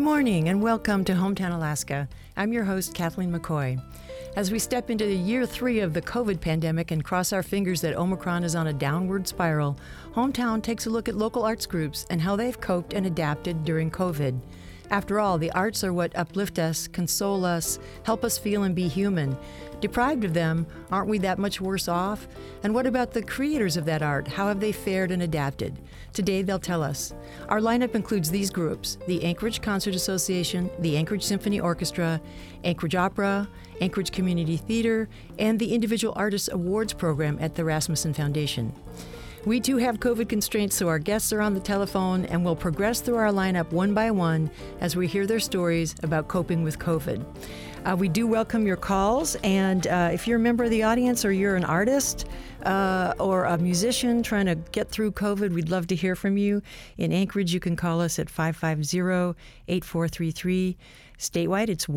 morning and welcome to Hometown Alaska. I'm your host, Kathleen McCoy. As we step into year 3 of the COVID pandemic and cross our fingers that Omicron is on a downward spiral, Hometown takes a look at local arts groups and how they've coped and adapted during COVID. After all, the arts are what uplift us, console us, help us feel and be human. Deprived of them, aren't we that much worse off? And what about the creators of that art? How have they fared and adapted? Today, they'll tell us. Our lineup includes these groups: the Anchorage Concert Association, the Anchorage Symphony Orchestra, Anchorage Opera, Anchorage Community Theater, and the Individual Artists Awards program at the Rasmussen Foundation. We too have COVID constraints, so our guests are on the telephone, and we'll progress through our lineup one by one as we hear their stories about coping with COVID. We do welcome your calls, and if you're a member of the audience or you're an artist or a musician trying to get through COVID, we'd love to hear from you. In Anchorage, you can call us at 550-8433. Statewide, it's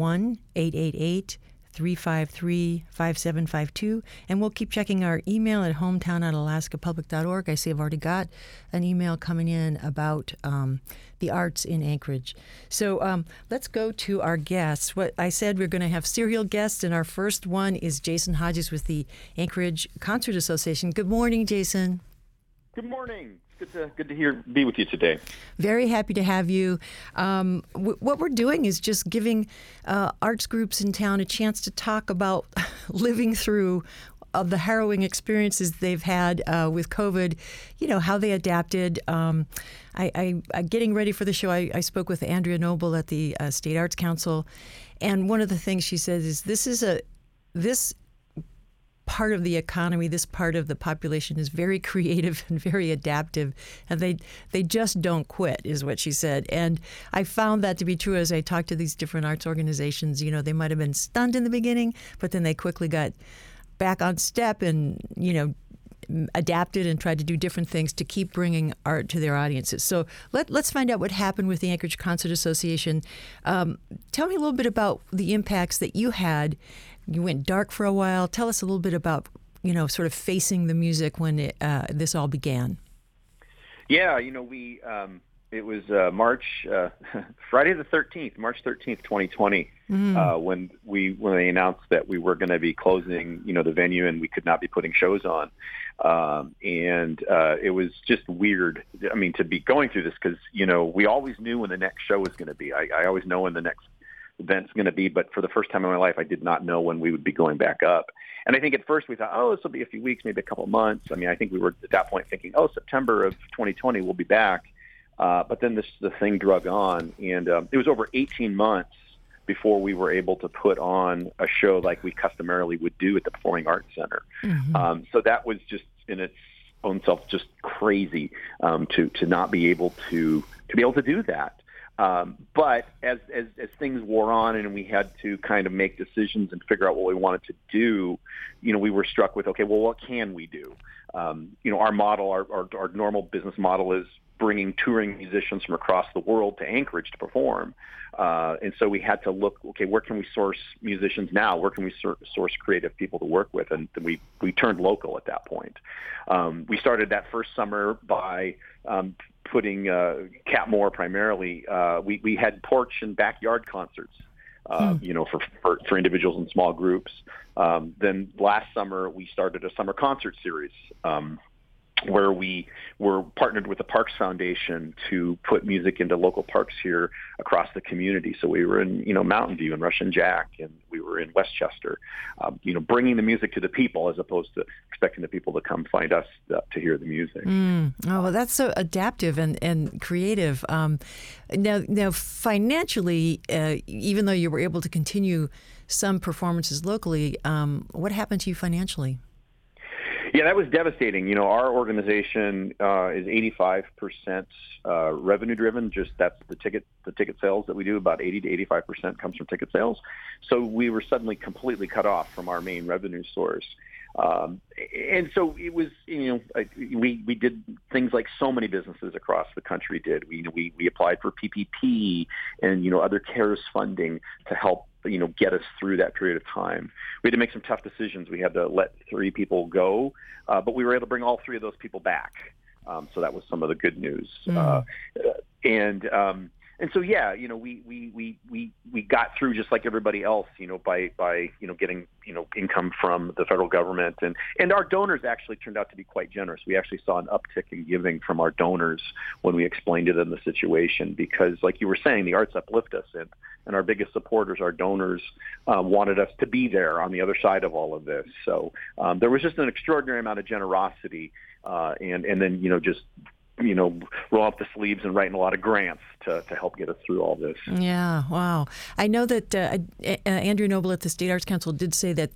1-888-353-5752, and we'll keep checking our email at hometown@alaskapublic.org. I see I've already got an email coming in about the arts in Anchorage. So let's go to our guests. What I said, we're going to have serial guests, and our first one is Jason Hodges with the Anchorage Concert Association. Good morning, Jason. Good morning. It's good to be with you today. Very happy to have you. What we're doing is just giving arts groups in town a chance to talk about living through the harrowing experiences they've had with COVID, how they adapted. Getting ready for the show, I spoke with Andrea Noble at the State Arts Council, and one of the things she says is this part of the economy, this part of the population is very creative and very adaptive, and they just don't quit, is what she said. And I found that to be true as I talked to these different arts organizations. They might have been stunned in the beginning, but then they quickly got back on step and, adapted and tried to do different things to keep bringing art to their audiences. So let's find out what happened with the Anchorage Concert Association. Tell me a little bit about the impacts that you had. You went dark for a while. Tell us a little bit about, sort of facing the music when this all began. Yeah, it was Friday the 13th, March 13th, 2020, when they announced that we were going to be closing, the venue, and we could not be putting shows on. It was just weird, to be going through this because, we always knew when the next show was going to be. I always know when the next event's going to be, but for the first time in my life, I did not know when we would be going back up. And I think at first we thought, this will be a few weeks, maybe a couple of months. I think we were at that point thinking, September of 2020, we'll be back. But then the thing drug on, and it was over 18 months before we were able to put on a show like we customarily would do at the Performing Arts Center. Mm-hmm. So that was just in its own self just crazy to not be able to do that. But as things wore on and we had to kind of make decisions and figure out what we wanted to do, we were struck with, okay, well, what can we do? Our model, our normal business model is bringing touring musicians from across the world to Anchorage to perform. And so we had to look, okay, where can we source musicians now? Where can we source creative people to work with? And we turned local at that point. We started that first summer by putting Catmore primarily. We had porch and backyard concerts, for individuals and small groups. Then last summer, we started a summer concert series where we were partnered with the Parks Foundation to put music into local parks here across the community. So we were in, Mountain View and Russian Jack, and we were in Westchester, bringing the music to the people as opposed to expecting the people to come find us to hear the music. Oh, well, that's so adaptive and creative. Now, financially, even though you were able to continue some performances locally, what happened to you financially? Yeah, that was devastating. Our organization is 85% revenue driven. Just that's the ticket sales that we do. About 80 to 85% comes from ticket sales. So we were suddenly completely cut off from our main revenue source. And so it was, we did things like so many businesses across the country did. We applied for PPP and, other CARES funding to help, get us through that period of time. We had to make some tough decisions. We had to let 3 people go, but we were able to bring all 3 of those people back. So that was some of the good news. And so, yeah, we got through just like everybody else, by getting, income from the federal government, and our donors actually turned out to be quite generous. We actually saw an uptick in giving from our donors when we explained to them the situation, because like you were saying, the arts uplift us, and our biggest supporters, our donors, wanted us to be there on the other side of all of this. So there was just an extraordinary amount of generosity, and then, just roll up the sleeves and writing a lot of grants to help get us through all this. Yeah, wow. I know that Andrea Noble at the State Arts Council did say that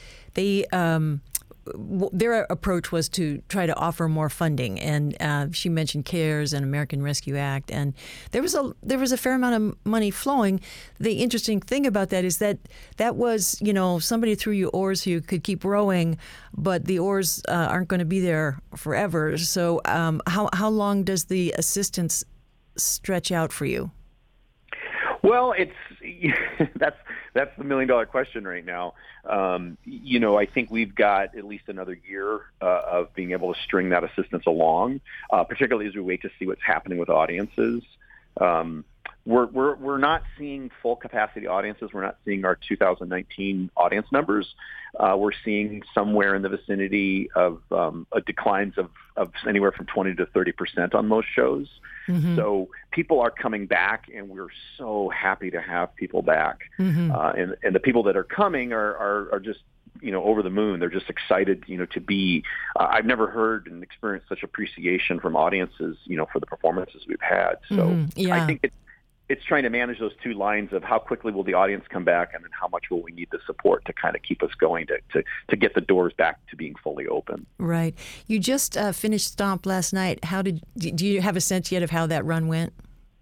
their approach was to try to offer more funding, and she mentioned CARES and American Rescue Act, and there was a fair amount of money flowing. The interesting thing about that is that was somebody threw you oars so you could keep rowing, but the oars aren't going to be there forever. So how long does the assistance stretch out for you? Well, that's the $1 million question right now. I think we've got at least another year of being able to string that assistance along, particularly as we wait to see what's happening with audiences. We're not seeing full capacity audiences. We're not seeing our 2019 audience numbers. We're seeing somewhere in the vicinity of declines of anywhere from 20 to 30% on most shows. Mm-hmm. So people are coming back, and we're so happy to have people back. Mm-hmm. And the people that are coming are just over the moon. They're just excited, to be. I've never heard and experienced such appreciation from audiences, for the performances we've had. So mm-hmm. Yeah. I think it's trying to manage those two lines of how quickly will the audience come back, and then how much will we need the support to kind of keep us going to get the doors back to being fully open. Right. You just finished Stomp last night. Do you have a sense yet of how that run went?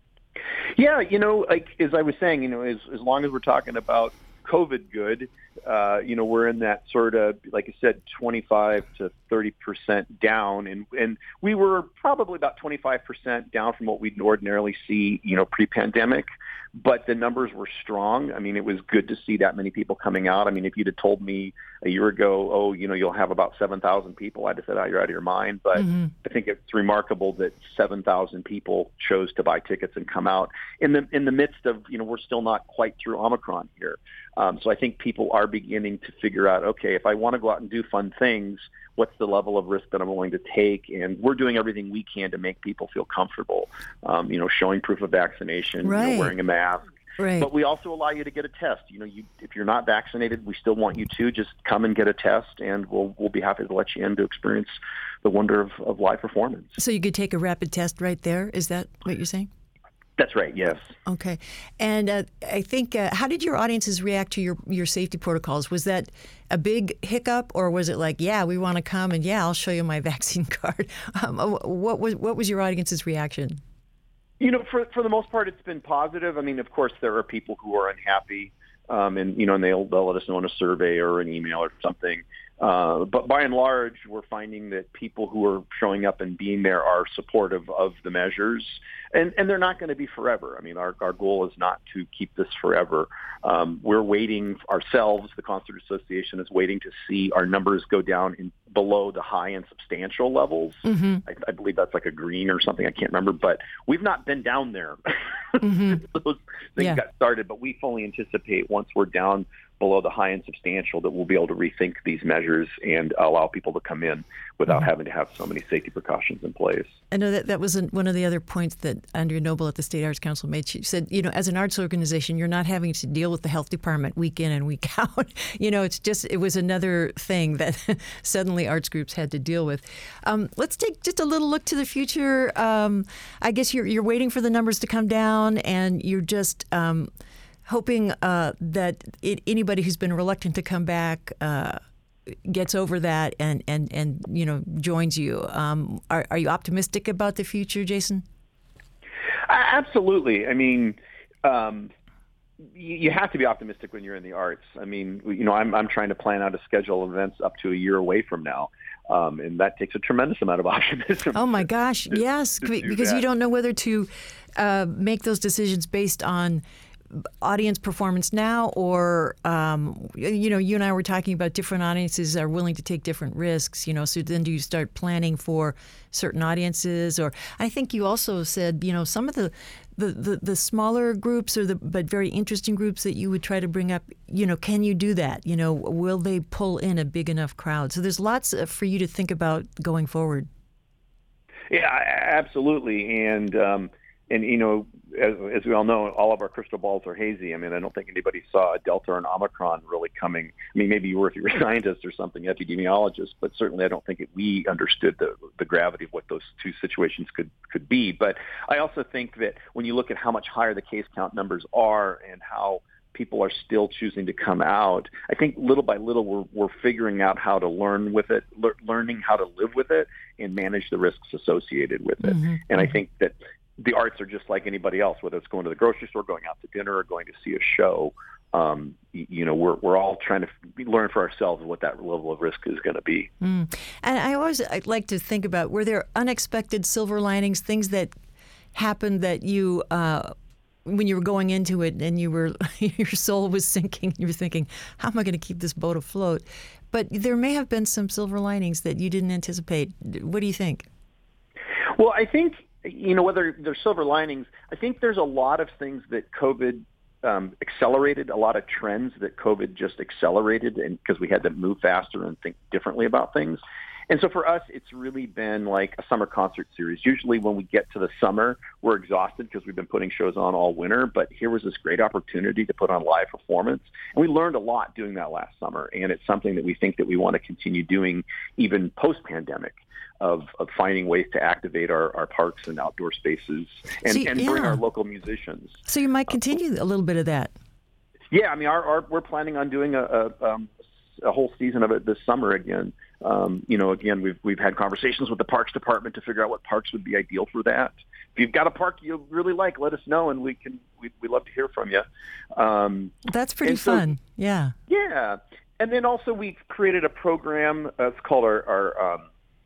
Yeah, like as I was saying, as long as we're talking about COVID good, we're in that sort of, like I said, 25 to 30% down, and we were probably about 25% down from what we'd ordinarily see, pre-pandemic. But the numbers were strong. I mean, it was good to see that many people coming out. I mean, if you'd have told me a year ago, you'll have about 7,000 people, I'd have said, you're out of your mind. But mm-hmm. I think it's remarkable that 7,000 people chose to buy tickets and come out in the midst of, we're still not quite through Omicron here. So I think people are beginning to figure out, okay, if I want to go out and do fun things, what's the level of risk that I'm willing to take? And we're doing everything we can to make people feel comfortable, showing proof of vaccination, right. Wearing a mask. Right. But we also allow you to get a test. If you're not vaccinated, we still want you to just come and get a test, and we'll be happy to let you in to experience the wonder of live performance. So you could take a rapid test right there? Is that what you're saying? That's right, yes. Okay. And I think, how did your audiences react to your safety protocols? Was that a big hiccup, or was it like, yeah, we want to come, and yeah, I'll show you my vaccine card? What was your audience's reaction? For the most part, it's been positive. I mean, of course, there are people who are unhappy, and they'll let us know in a survey or an email or something. But by and large, we're finding that people who are showing up and being there are supportive of the measures, and they're not going to be forever. I mean, our goal is not to keep this forever. We're waiting ourselves. The Concert Association is waiting to see our numbers go down below the high and substantial levels. Mm-hmm. I believe that's like a green or something. I can't remember, but we've not been down there. Mm-hmm. Those things got started, but we fully anticipate once we're down below the high and substantial that we'll be able to rethink these measures and allow people to come in without having to have so many safety precautions in place. I know that was one of the other points that Andrea Noble at the State Arts Council made. She said, as an arts organization, you're not having to deal with the health department week in and week out. It was another thing that suddenly arts groups had to deal with. Let's take just a little look to the future. I guess you're waiting for the numbers to come down, and you're just hoping that anybody who's been reluctant to come back gets over that and joins you. Are you optimistic about the future, Jason? Absolutely. I mean, you have to be optimistic when you're in the arts. I mean, I'm trying to plan out a schedule of events up to a year away from now. And that takes a tremendous amount of optimism. Oh my gosh, yes, because you don't know whether to make those decisions based on audience performance now, or you and I were talking about different audiences are willing to take different risks. So then do you start planning for certain audiences? Or I think you also said some of the smaller groups but very interesting groups that you would try to bring up. Can you do that? Will they pull in a big enough crowd? So there's lots for you to think about going forward. Yeah, absolutely. And as we all know, all of our crystal balls are hazy. I mean, I don't think anybody saw a Delta or an Omicron really coming. I mean, maybe you were if you were a scientist or something, epidemiologist, but certainly I don't think we understood the gravity of what those two situations could be. But I also think that when you look at how much higher the case count numbers are and how people are still choosing to come out, I think little by little we're figuring out how to learn with it, learning how to live with it and manage the risks associated with it. Mm-hmm. And I think that the arts are just like anybody else, whether it's going to the grocery store, going out to dinner, or going to see a show. We're all trying to learn for ourselves what that level of risk is going to be. And I like to think about, were there unexpected silver linings, things that happened that you, when you were going into it and your soul was sinking, you were thinking, how am I going to keep this boat afloat? But there may have been some silver linings that you didn't anticipate. What do you think? Well, I think, whether there's silver linings, I think there's a lot of things that COVID accelerated, a lot of trends that COVID just accelerated, and because we had to move faster and think differently about things. And so for us, it's really been like a summer concert series. Usually when we get to the summer, we're exhausted because we've been putting shows on all winter, but here was this great opportunity to put on live performance. And we learned a lot doing that last summer, and it's something that we think that we want to continue doing even post-pandemic. Of finding ways to activate our parks and outdoor spaces and bring our local musicians. So you might continue a little bit of that. Yeah, I mean, we're planning on doing a whole season of it this summer again. Again, we've had conversations with the Parks Department to figure out what parks would be ideal for that. If you've got a park you really like, let us know, and we'd love to hear from you. That's pretty fun. Yeah. Yeah, and then also we've created a program. It's called our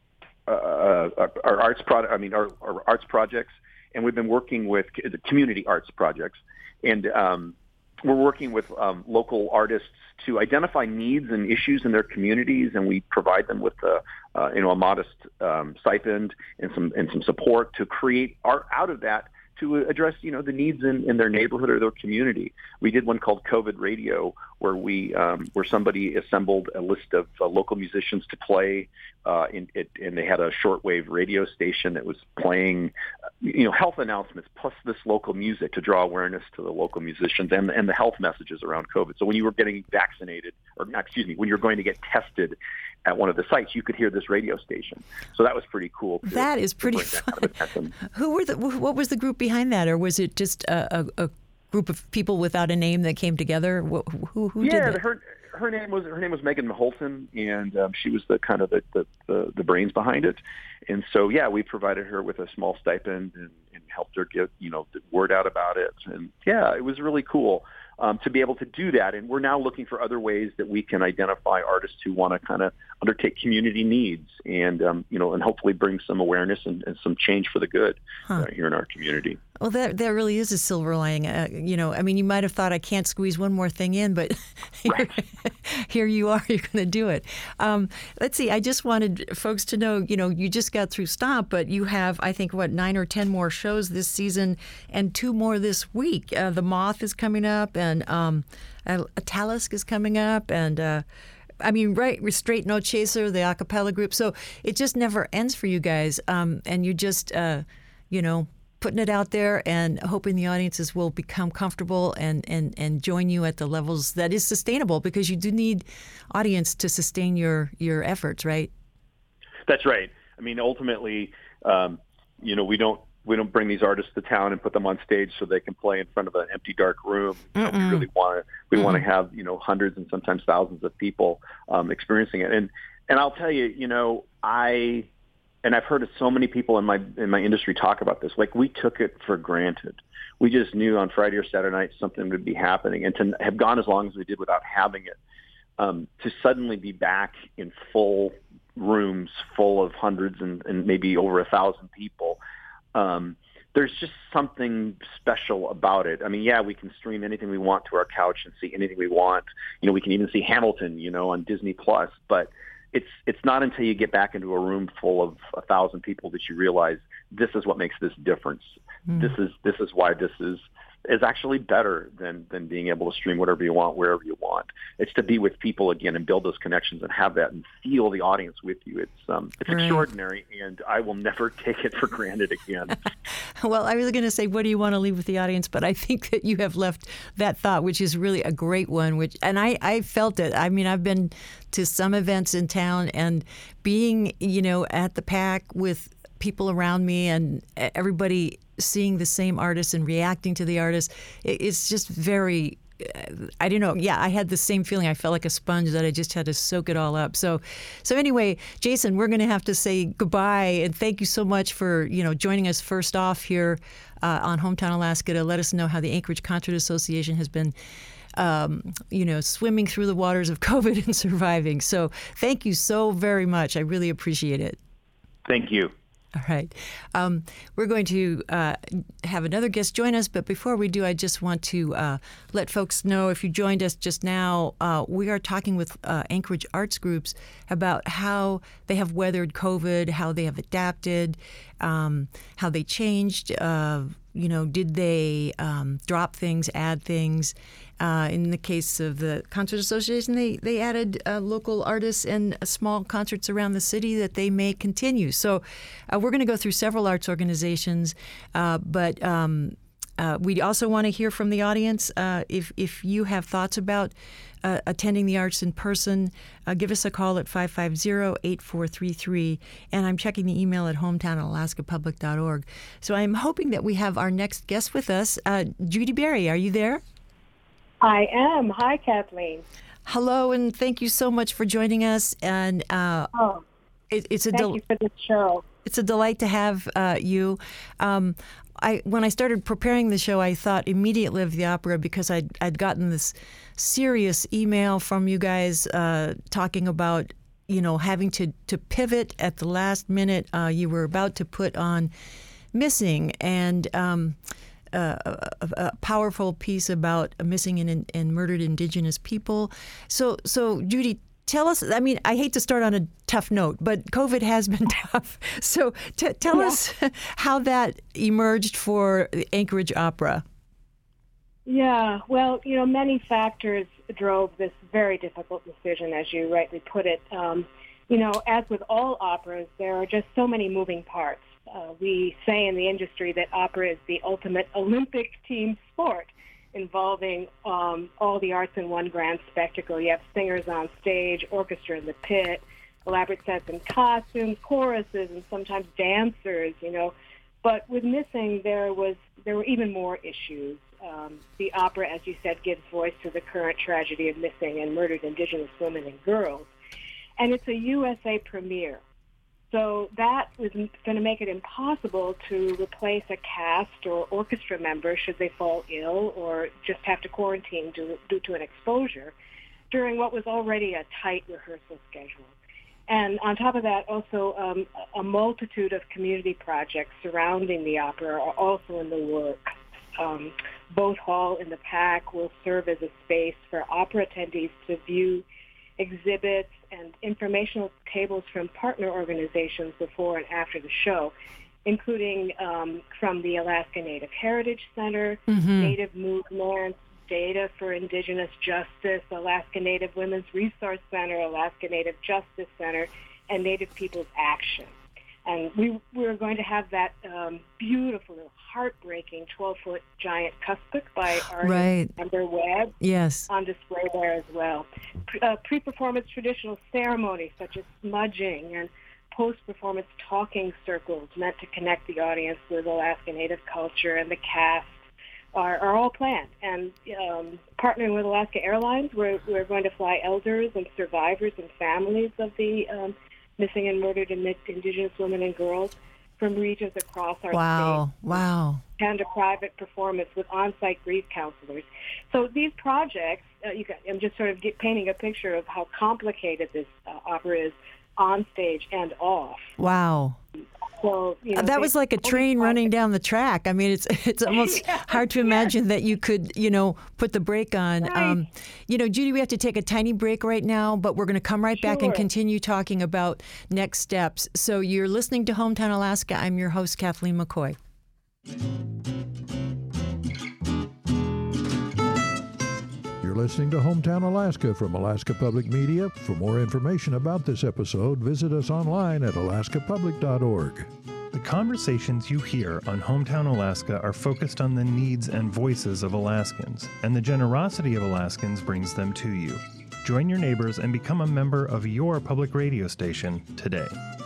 arts our arts projects, and we've been working with the community arts projects, and we're working with local artists to identify needs and issues in their communities, and we provide them with a modest stipend and some support to create art out of that to address the needs in their neighborhood or their community. We did one called COVID Radio, where somebody assembled a list of local musicians to play and they had a shortwave radio station that was playing health announcements plus this local music to draw awareness to the local musicians and the health messages around COVID. So when you were getting vaccinated, when you're going to get tested at one of the sites, you could hear this radio station. So that was pretty cool. That is pretty fun. Kind of what was the group behind that, or was it just a group of people without a name that came together? Who did that? Her name was Megan Holton, and she was the kind of the brains behind it. And so we provided her with a small stipend and helped her get the word out about it. And it was really cool to be able to do that. And we're now looking for other ways that we can identify artists who want to kind of undertake community needs and and hopefully bring some awareness and some change for the good here in our community. Well, that really is a silver lining. You might have thought I can't squeeze one more thing in, but here you are. You're going to do it. Let's see. I just wanted folks to know, you just got through Stomp, but you have, I think, 9 or 10 more shows this season and 2 more this week. The Moth is coming up, and Talisk is coming up, and Straight No Chaser, the a cappella group. So it just never ends for you guys, and you just, putting it out there and hoping the audiences will become comfortable and join you at the levels that is sustainable, because you do need audience to sustain your efforts, right? That's right. I mean, ultimately, we don't bring these artists to town and put them on stage so they can play in front of an empty, dark room. We really want to have hundreds and sometimes thousands of people experiencing it. And I'll tell you, I've heard of so many people in my industry talk about this. Like, we took it for granted. We just knew on Friday or Saturday night something would be happening, and to have gone as long as we did without having it, to suddenly be back in full rooms full of hundreds and maybe over 1,000 people. there's just something special about it. I mean, yeah, we can stream anything we want to our couch and see anything we want. We can even see Hamilton, on Disney Plus. But it's not until you get back into a room full of 1,000 people that you realize this is what makes this difference. This is why this is actually better than being able to stream whatever you want, wherever you want. It's to be with people again and build those connections and have that and feel the audience with you. It's Right. extraordinary, and I will never take it for granted again. Well, I was going to say, what do you want to leave with the audience? But I think that you have left that thought, which is really a great one. And I felt it. I mean, I've been to some events in town, and being, at the PAC with people around me and everybody seeing the same artist and reacting to the artist, it's just very, I don't know. Yeah, I had the same feeling. I felt like a sponge that I just had to soak it all up. So anyway, Jason, we're going to have to say goodbye, and thank you so much for joining us first off here on Hometown Alaska to let us know how the Anchorage Concert Association has been swimming through the waters of COVID and surviving. So thank you so very much. I really appreciate it. Thank you. All right. We're going to have another guest join us, but before we do, I just want to let folks know, if you joined us just now, we are talking with Anchorage arts groups about how they have weathered COVID, how they have adapted, how they changed. Did they drop things, add things? In the case of the Concert Association, they added local artists and small concerts around the city that they may continue. So we're going to go through several arts organizations, but we also want to hear from the audience. If you have thoughts about attending the arts in person, give us a call at 550-8433. And I'm checking the email at hometownalaskapublic.org. So I'm hoping that we have our next guest with us. Judy Berry, are you there? I am. Hi, Kathleen. Hello, and thank you so much for joining us. And it's thank you for this show. It's a delight to have you. When I started preparing the show, I thought immediately of the opera because I'd gotten this serious email from you guys talking about having to pivot at the last minute. You were about to put on Missing, and a powerful piece about missing and murdered Indigenous people. So Judy, tell us, I mean, I hate to start on a tough note, but COVID has been tough. So tell us how that emerged for the Anchorage Opera. Yeah, well, many factors drove this very difficult decision, as you rightly put it. As with all operas, there are just so many moving parts. We say in the industry that opera is the ultimate Olympic team sport, involving all the arts in one grand spectacle. You have singers on stage, orchestra in the pit, elaborate sets and costumes, choruses, and sometimes dancers, But with Missing, there were even more issues. The opera, as you said, gives voice to the current tragedy of missing and murdered Indigenous women and girls. And it's a USA premiere. So that was going to make it impossible to replace a cast or orchestra member should they fall ill or just have to quarantine due to an exposure during what was already a tight rehearsal schedule. And on top of that, also a multitude of community projects surrounding the opera are also in the works. Both Hall and the PAC will serve as a space for opera attendees to view exhibits and informational tables from partner organizations before and after the show, including from the Alaska Native Heritage Center, Native Movement, Data for Indigenous Justice, Alaska Native Women's Resource Center, Alaska Native Justice Center, and Native People's Action. And we're going to have that beautiful, heartbreaking 12-foot giant cuspec by artist Amber Webb on display there as well. Pre-performance traditional ceremonies such as smudging and post-performance talking circles meant to connect the audience with Alaska Native culture and the cast are all planned. And partnering with Alaska Airlines, we're going to fly elders and survivors and families of the missing and murdered Indigenous women and girls from regions across our state. Wow. And a private performance with on-site grief counselors. So these projects, I'm just sort of painting a picture of how complicated this opera is on stage and off. Wow. So, that was like a train running down the track. I mean, it's almost hard to imagine that you could, put the brake on. Right. Judy, we have to take a tiny break right now, but we're going to come right back and continue talking about next steps. So you're listening to Hometown Alaska. I'm your host, Kathleen McCoy. You're listening to Hometown Alaska from Alaska Public Media. For more information about this episode, visit us online at alaskapublic.org. The conversations you hear on Hometown Alaska are focused on the needs and voices of Alaskans, and the generosity of Alaskans brings them to you. Join your neighbors and become a member of your public radio station today.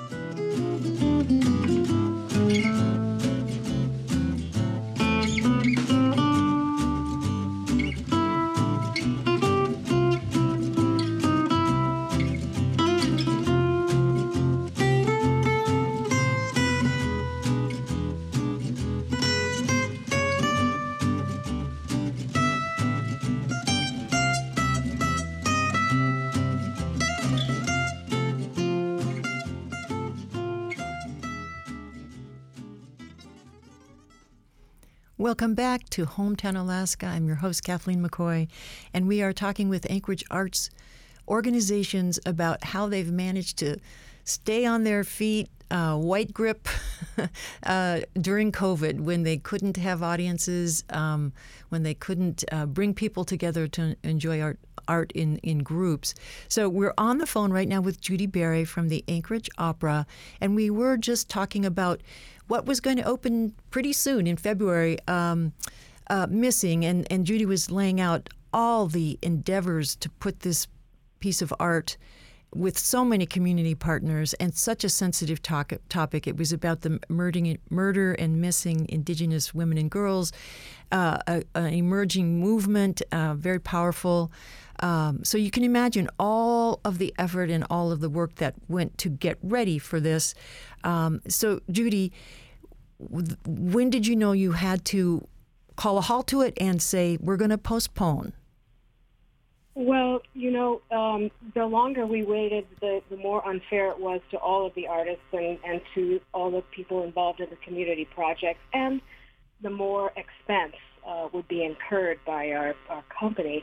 Welcome back to Hometown Alaska. I'm your host, Kathleen McCoy, and we are talking with Anchorage Arts organizations about how they've managed to stay on their feet, white grip, during COVID, when they couldn't have audiences, when they couldn't bring people together to enjoy art in groups. So we're on the phone right now with Judy Berry from the Anchorage Opera, and we were just talking about what was going to open pretty soon in February, Missing, and Judy was laying out all the endeavors to put this piece of art with so many community partners and such a sensitive topic. It was about the murder and missing Indigenous women and girls, an emerging movement, very powerful. So you can imagine all of the effort and all of the work that went to get ready for this. So, Judy, when did you know you had to call a halt to it and say, we're going to postpone? Well, the longer we waited, the more unfair it was to all of the artists and to all the people involved in the community project, and the more expense would be incurred by our company.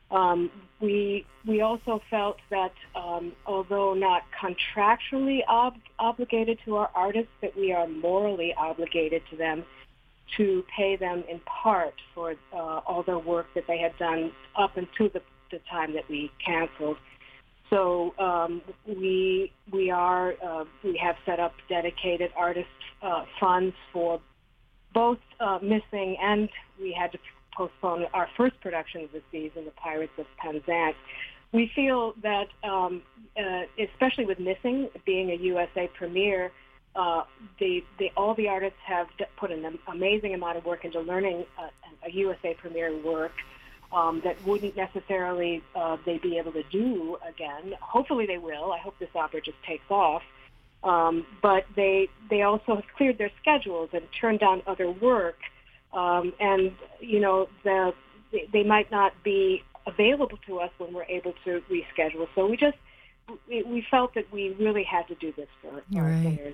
We also felt that although not contractually obligated to our artists, that we are morally obligated to them to pay them in part for all the work that they had done up until the time that we canceled. So we have set up dedicated artist funds for both Missing, and we had to postpone our first production of the season, The Pirates of Penzance. We feel that, especially with Missing being a USA premiere, all the artists have put an amazing amount of work into learning a USA premiere work that wouldn't necessarily they be able to do again. Hopefully they will. I hope this opera just takes off. But they also have cleared their schedules and turned down other work. And they might not be available to us when we're able to reschedule. So we felt that we really had to do this for our singers.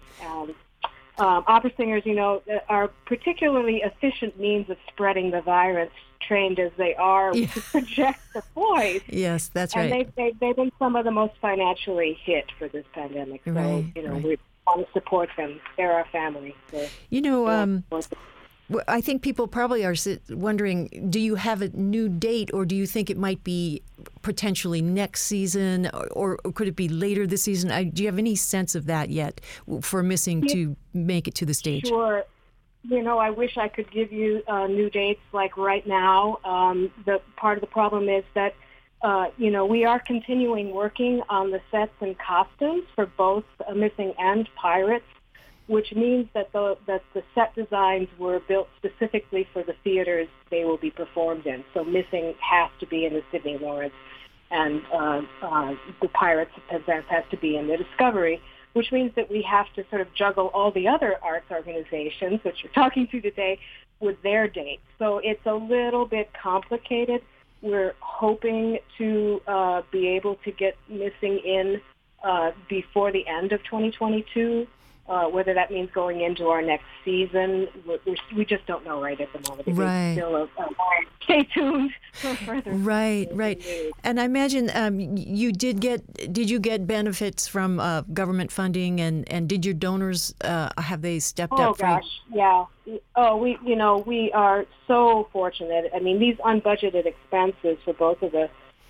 Opera singers, are particularly efficient means of spreading the virus, trained as they are to project the voice. Yes, that's right. And they've been some of the most financially hit for this pandemic. So, we want to support them. They're our family. So, I think people probably are wondering, do you have a new date, or do you think it might be potentially next season, or could it be later this season? Do you have any sense of that yet for Missing to make it to the stage? Sure. I wish I could give you new dates like right now. The part of the problem is that, we are continuing working on the sets and costumes for both Missing and Pirates, which means that the set designs were built specifically for the theaters they will be performed in. So Missing has to be in the Sidney Lawrence, and the Pirates of Penzance has to be in the Discovery, which means that we have to sort of juggle all the other arts organizations, which you're talking to today, with their dates. So it's a little bit complicated. We're hoping to be able to get Missing in before the end of 2022. Whether that means going into our next season, we just don't know right at the moment. Right. Still stay tuned for further. Right. And I imagine did you get benefits from government funding, and did your donors have they stepped up? Oh gosh, yeah. Oh, we are so fortunate. I mean, these unbudgeted expenses for both of the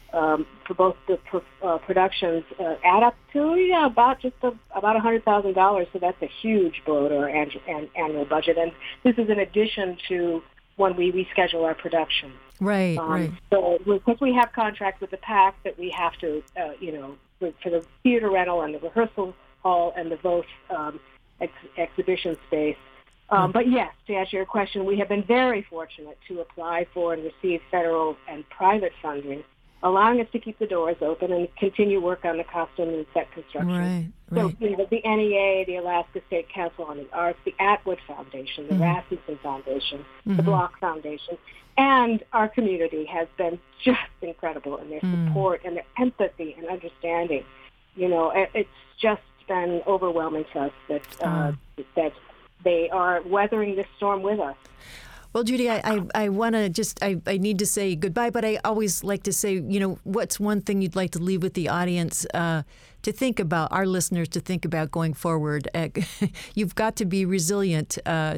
productions add up to about $100,000. So that's a huge blow to our annual budget, and this is in addition to when we reschedule our production. Right. So because we have contracts with the PAC that we have to, for the theater rental and the rehearsal hall and the both exhibition space. But yes, to answer your question, we have been very fortunate to apply for and receive federal and private funding, allowing us to keep the doors open and continue work on the costume and set construction. Right. So, the NEA, the Alaska State Council on the Arts, the Atwood Foundation, the Rasmussen Foundation, the Block Foundation, and our community has been just incredible in their support and their empathy and understanding. It's just been overwhelming to us that they are weathering this storm with us. Well, Judy, I want to I need to say goodbye, but I always like to say, what's one thing you'd like to leave with the audience to think about, our listeners to think about going forward? You've got to be resilient,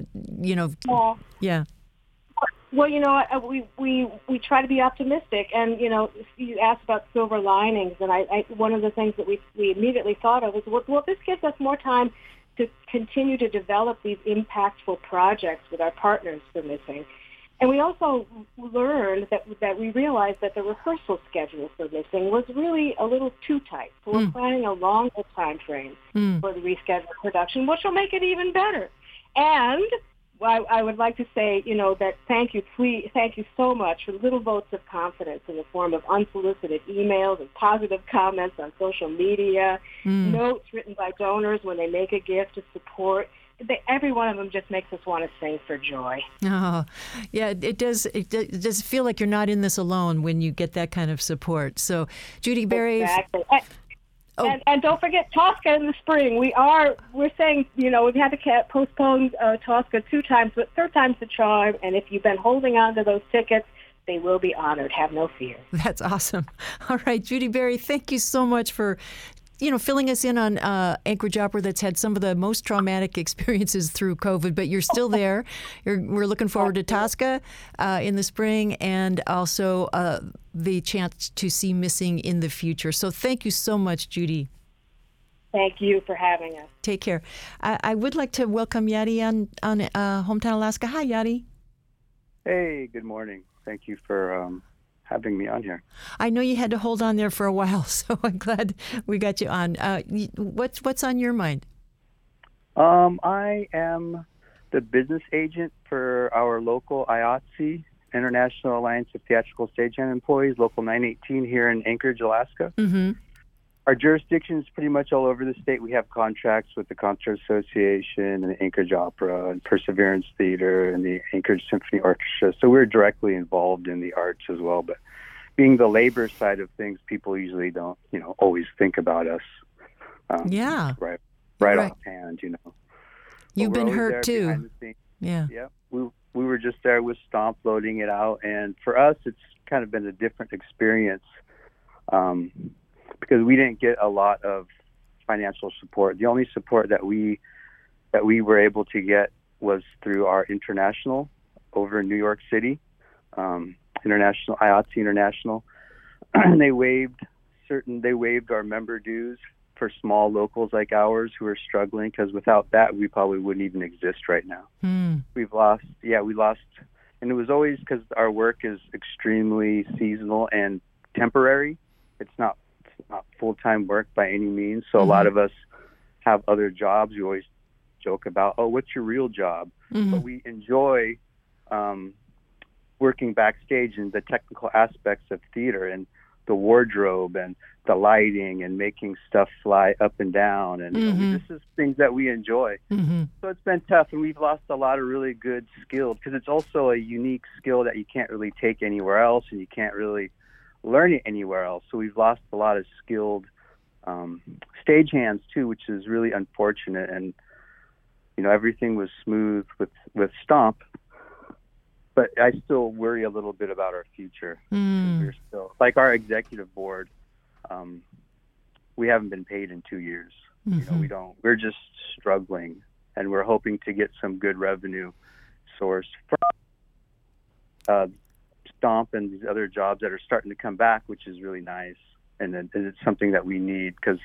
Yeah. Well, we try to be optimistic, and you asked about silver linings, and I one of the things that we immediately thought of was, well, this gives us more time to continue to develop these impactful projects with our partners for Missing. And we also learned that we realized that the rehearsal schedule for Missing was really a little too tight. So we're planning a longer time frame for the rescheduled production, which will make it even better. And I would like to say, that thank you so much for little votes of confidence in the form of unsolicited emails and positive comments on social media, notes written by donors when they make a gift to support. Every one of them just makes us want to sing for joy. Oh, yeah, it does. It does feel like you're not in this alone when you get that kind of support. So, Judy Berry. Exactly. And don't forget Tosca in the spring. We're saying, we've had to postpone Tosca 2 times, but third time's the charm. And if you've been holding on to those tickets, they will be honored. Have no fear. That's awesome. All right, Judy Berry, thank you so much for filling us in on Anchorage Opera that's had some of the most traumatic experiences through COVID, but you're still there. We're looking forward to Tosca in the spring, and also the chance to see Missing in the future. So thank you so much, Judy. Thank you for having us. Take care. I would like to welcome Yadi on Hometown Alaska. Hi, Yadi. Hey, good morning. Thank you for having me on here. I know you had to hold on there for a while, so I'm glad we got you on. What's on your mind? I am the business agent for our local IATSE, International Alliance of Theatrical Stagehand Employees, Local 918 here in Anchorage, Alaska. Mm-hmm. Our jurisdiction is pretty much all over the state. We have contracts with the Concert Association and the Anchorage Opera and Perseverance Theater and the Anchorage Symphony Orchestra. So we're directly involved in the arts as well. But being the labor side of things, people usually don't, always think about us. Right offhand, You've been hurt too. Yeah. Yeah. We were just there with Stomp loading it out. And for us, it's kind of been a different experience. Because we didn't get a lot of financial support. The only support that we were able to get was through our international over in New York City, International IATSE International. They waived our member dues for small locals like ours who are struggling, because without that we probably wouldn't even exist right now. We lost, and it was always because our work is extremely seasonal and temporary. It's not full-time work by any means. So a lot of us have other jobs. We always joke about, what's your real job? But we enjoy working backstage in the technical aspects of theater and the wardrobe and the lighting and making stuff fly up and down. And this is things that we enjoy. So it's been tough, and we've lost a lot of really good skills, because it's also a unique skill that you can't really take anywhere else, and you can't really learn it anywhere else. So we've lost a lot of skilled stagehands too, which is really unfortunate. And everything was smooth with Stomp, but I still worry a little bit about our future. We're still, like our executive board, we haven't been paid in 2 years. We're just struggling, and we're hoping to get some good revenue source from Stomp and these other jobs that are starting to come back, which is really nice. And it's something that we need because,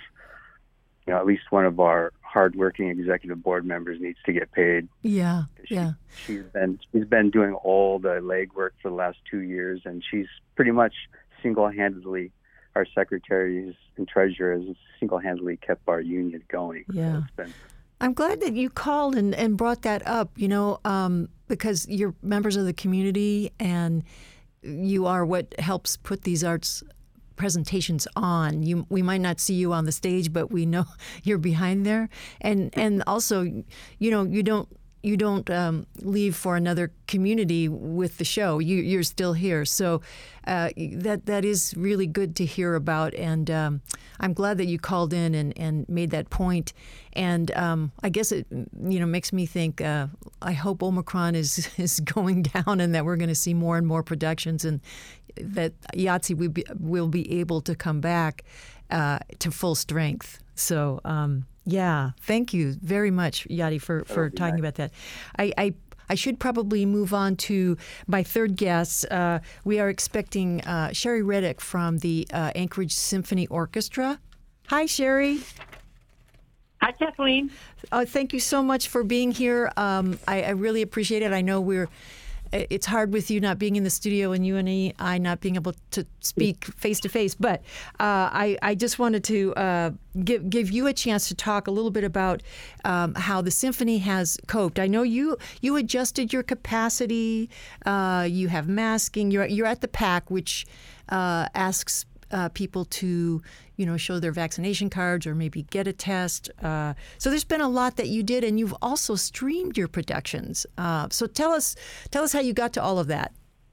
at least one of our hardworking executive board members needs to get paid. Yeah, She's been doing all the legwork for the last 2 years, and she's pretty much single-handedly, our secretaries and treasurer has single-handedly kept our union going. Yeah. So I'm glad that you called and brought that up, because you're members of the community and you are what helps put these arts presentations on. We might not see you on the stage, but we know you're behind there. And also, you don't leave for another community with the show. You're still here. So that is really good to hear about. And I'm glad that you called in and made that point. And I guess it makes me think, I hope Omicron is going down and that we're going to see more and more productions and that Yahtzee will be able to come back to full strength. So thank you very much, Yadi, for talking about that. I should probably move on to my third guest. We are expecting Sherry Reddick from the Anchorage Symphony Orchestra. Hi, Sherry. Hi, Kathleen. Thank you so much for being here. I really appreciate it. I know it's hard with you not being in the studio and you and I not being able to speak face to face, but I just wanted to give you a chance to talk a little bit about how the symphony has coped. I know you adjusted your capacity. You have masking. You're at the PAC, which asks people to show their vaccination cards or maybe get a test. So there's been a lot that you did, and you've also streamed your productions. So tell us how you got to all of that.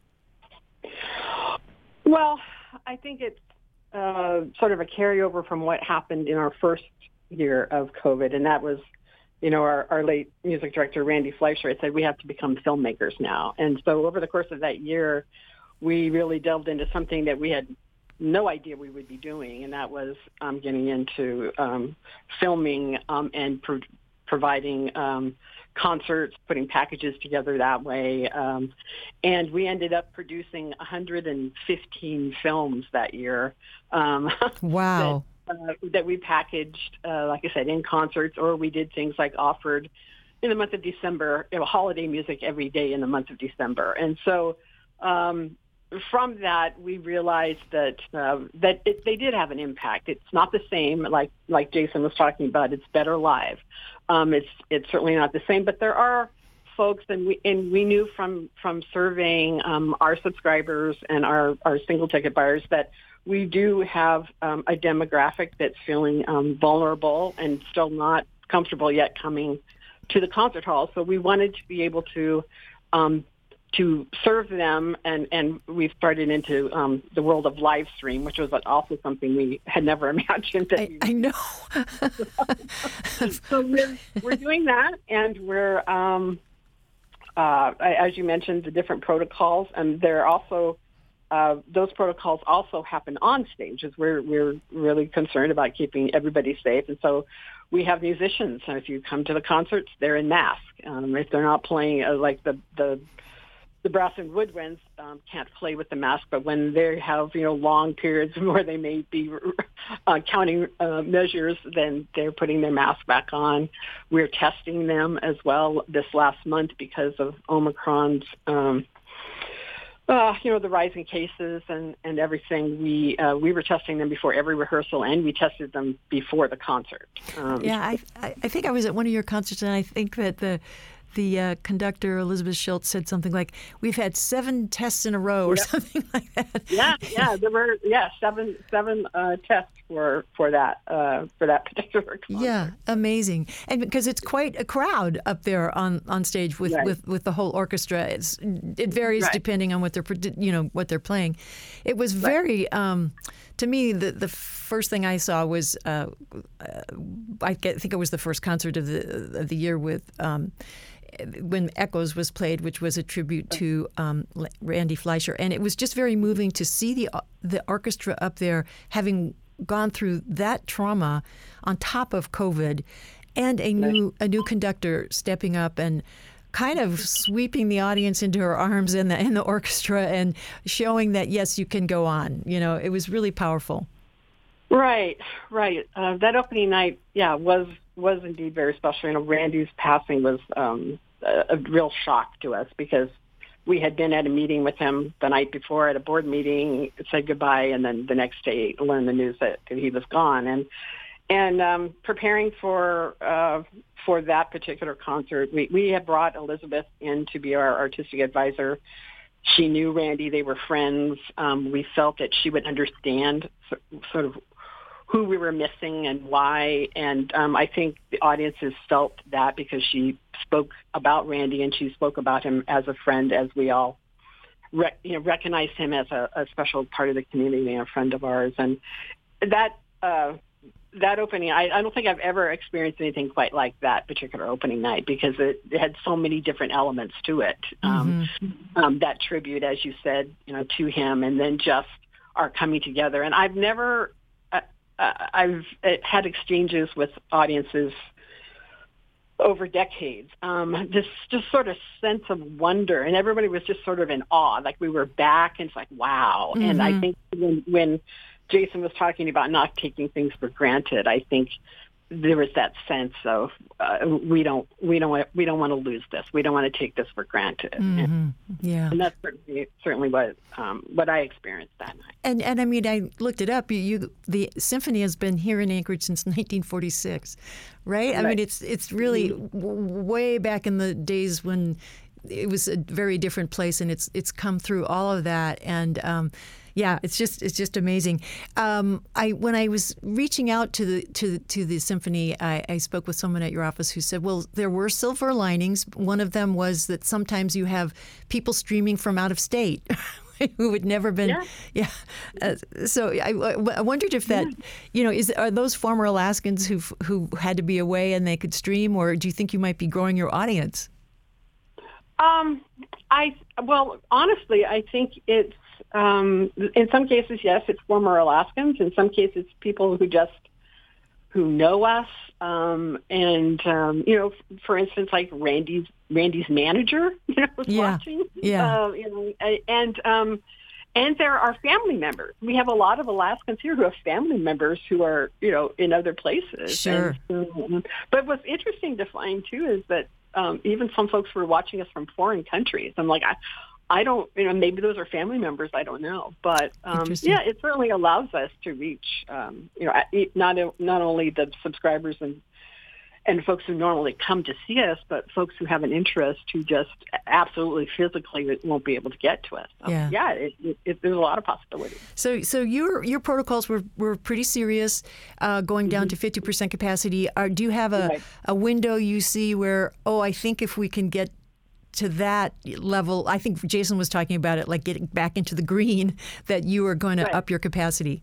Well, I think it's sort of a carryover from what happened in our first year of COVID, and that was, our late music director, Randy Fleischer, had said we have to become filmmakers now. And so over the course of that year, we really delved into something that we had no idea we would be doing, and that was getting into filming and providing concerts, putting packages together that way. And we ended up producing 115 films that year. Wow. That we packaged, like I said, in concerts, or we did things like offered in the month of December, holiday music every day in the month of December. And so from that, we realized that they did have an impact. It's not the same, like Jason was talking about. It's better live. It's certainly not the same, but there are folks, and we knew from surveying our subscribers and our single ticket buyers that we do have a demographic that's feeling vulnerable and still not comfortable yet coming to the concert hall. So we wanted to be able to serve them, and we've started into the world of live stream, which was also something we had never imagined. I know. So we're doing that, and we're, as you mentioned, the different protocols, and they're also those protocols also happen on stage, as we're really concerned about keeping everybody safe, and so. We have musicians, and if you come to the concerts, they're in mask. If they're not playing like the brass and woodwinds can't play with the mask, but when they have long periods where they may be counting measures, then they're putting their mask back on. We're testing them as well this last month because of Omicron's the rising cases and everything. We were testing them before every rehearsal, and we tested them before the concert. I think I was at one of your concerts, and I think that the conductor, Elizabeth Schultz, said something like, "We've had 7 tests in a row," or something like that. Yeah, there were 7 tests for that particular concert. Yeah, amazing. And because it's quite a crowd up there on stage with, Right. with the whole orchestra. It varies Right. depending on what they're playing. It was very to me the first thing I saw was I think it was the first concert of the year with when Echoes was played, which was a tribute to Randy Fleischer, and it was just very moving to see the orchestra up there having gone through that trauma on top of COVID, and a new conductor stepping up and kind of sweeping the audience into her arms in the orchestra and showing that yes, you can go on. It was really powerful. Right. That opening night, was indeed very special. Randy's passing was a real shock to us because we had been at a meeting with him the night before at a board meeting, said goodbye, and then the next day learned the news that he was gone. And preparing for that particular concert, we had brought Elizabeth in to be our artistic advisor. She knew Randy; they were friends. We felt that she would understand sort of who we were missing and why. And I think the audiences felt that because she spoke about Randy and she spoke about him as a friend, as we all recognized him as a special part of the community and a friend of ours. And that opening, I don't think I've ever experienced anything quite like that particular opening night because it had so many different elements to it. That tribute, as you said, to him, and then just our coming together. And I've never... I've had exchanges with audiences over decades. This just sort of sense of wonder, and everybody was just sort of in awe, like we were back, and it's like, wow. Mm-hmm. And I think when Jason was talking about not taking things for granted, I think there was that sense of we don't want to lose this. We don't want to take this for granted. Mm-hmm. And that's certainly what I experienced that night. And I mean, I looked it up. The symphony has been here in Anchorage since 1946, right? I mean, it's really way back in the days when it was a very different place, and it's come through all of that. And it's just amazing. When I was reaching out to the symphony, I spoke with someone at your office who said, well, there were silver linings. One of them was that sometimes you have people streaming from out of state who had never been. So I wondered if that, are those former Alaskans who had to be away and they could stream, or do you think you might be growing your audience? Honestly, I think it's. In some cases, yes, it's former Alaskans. In some cases, people who know us. For instance, like Randy's manager, was watching. Yeah. And there are family members. We have a lot of Alaskans here who have family members who are, in other places. Sure. But what's interesting to find too is that even some folks who are watching us from foreign countries. I'm like, I don't, maybe those are family members. I don't know, but it certainly allows us to reach, not only the subscribers and folks who normally come to see us, but folks who have an interest who just absolutely physically won't be able to get to us. There's a lot of possibilities. So your protocols were pretty serious, going down to 50% capacity. Do you have a window you see where, I think if we can get to that level, I think Jason was talking about it, like getting back into the green, that you are going to up your capacity?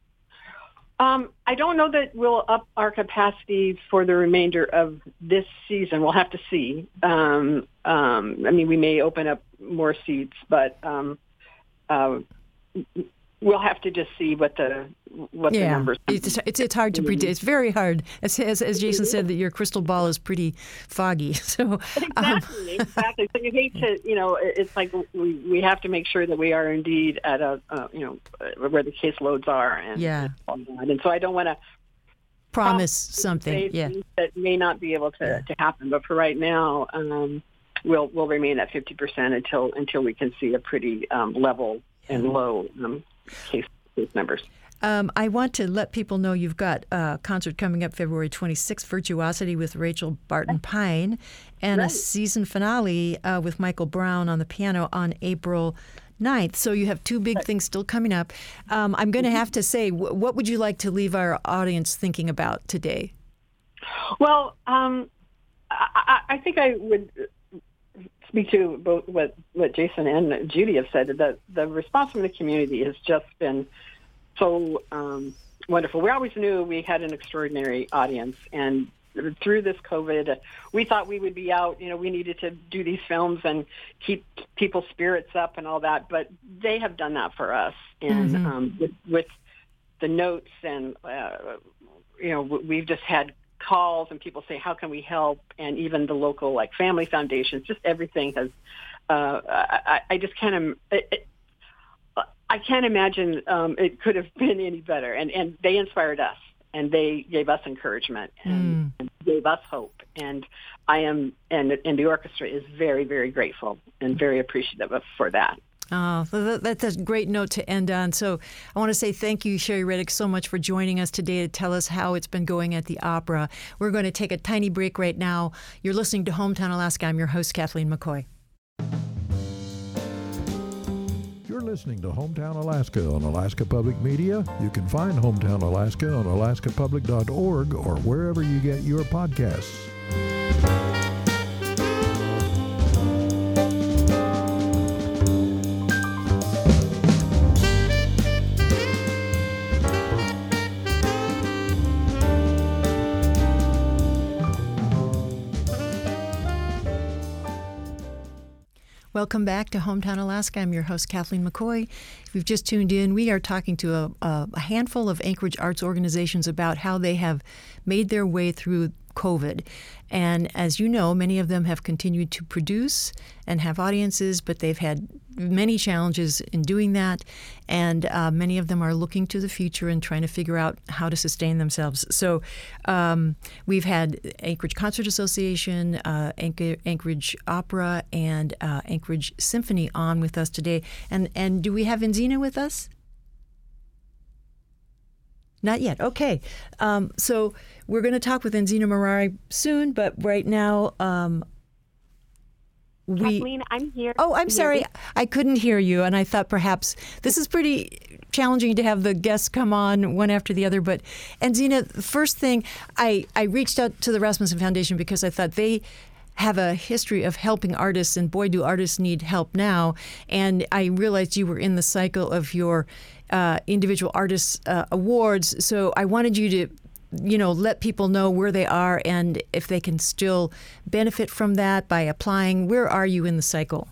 I don't know that we'll up our capacity for the remainder of this season. We'll have to see. We may open up more seats, but we'll have to just see what the numbers are. It's hard to predict. It's very hard. As Jason said, that your crystal ball is pretty foggy. So exactly. So you hate to, it's like we have to make sure that we are indeed at where the caseloads are, and so I don't want to promise something that may not be able to happen. But for right now, we'll remain at 50% until we can see a pretty level and low case numbers. I want to let people know you've got a concert coming up February 26th, Virtuosity with Rachel Barton Pine, and a season finale with Michael Brown on the piano on April 9th. So you have two big things still coming up. I'm going to have to say, what would you like to leave our audience thinking about today? Well, I think I would speak to both what Jason and Judy have said, that the response from the community has just been so wonderful. We always knew we had an extraordinary audience, and through this COVID, we thought we would be out. We needed to do these films and keep people's spirits up and all that, but they have done that for us. And with the notes, and we've just had calls and people say, how can we help? And even the local family foundations, just everything has, I just can't, I can't imagine it could have been any better. And they inspired us, and they gave us encouragement and gave us hope. And I am, and the orchestra is very, very grateful and very appreciative for that. Oh, that's a great note to end on. So I want to say thank you, Sherry Reddick, so much for joining us today to tell us how it's been going at the opera. We're going to take a tiny break right now. You're listening to Hometown Alaska. I'm your host, Kathleen McCoy. You're listening to Hometown Alaska on Alaska Public Media. You can find Hometown Alaska on alaskapublic.org or wherever you get your podcasts. Welcome back to Hometown Alaska. I'm your host, Kathleen McCoy. If you've just tuned in, we are talking to a handful of Anchorage arts organizations about how they have made their way through COVID. And as you know, many of them have continued to produce and have audiences, but they've had many challenges in doing that. And many of them are looking to the future and trying to figure out how to sustain themselves. So we've had Anchorage Concert Association, Anchorage Opera, and Anchorage Symphony on with us today. And do we have Enzina with us? Not yet. Okay. So we're going to talk with Enzina Marari soon, but right now Kathleen, I'm here. Oh, I'm sorry. I couldn't hear you, and I thought perhaps this is pretty challenging to have the guests come on one after the other. But Enzina, first thing, I reached out to the Rasmussen Foundation because I thought they have a history of helping artists, and boy, do artists need help now. And I realized you were in the cycle of your individual artists awards, so I wanted you to let people know where they are and if they can still benefit from that by applying. Where are you in the cycle?